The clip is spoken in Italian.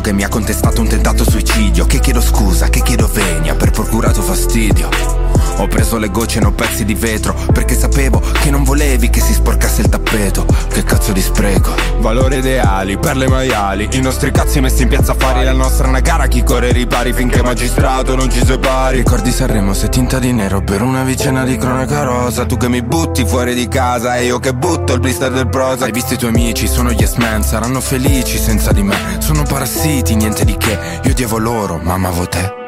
che mi ha contestato un tentato suicidio, che chiedo scusa, che chiedo venia per procurato fastidio. Ho preso le gocce e ho pezzi di vetro, perché sapevo che non volevi che si sporcasse il tappeto. Che cazzo di spreco. Valori ideali, perle maiali, i nostri cazzi messi in piazza a fare. La nostra è una gara, chi corre ripari finché magistrato non ci separi. Ricordi Sanremo, sei tinta di nero per una vicenda di cronaca rosa. Tu che mi butti fuori di casa e io che butto il blister del Prozac. Hai visto i tuoi amici, sono yes man, saranno felici senza di me. Sono parassiti, niente di che, io odiavo loro, ma amavo te.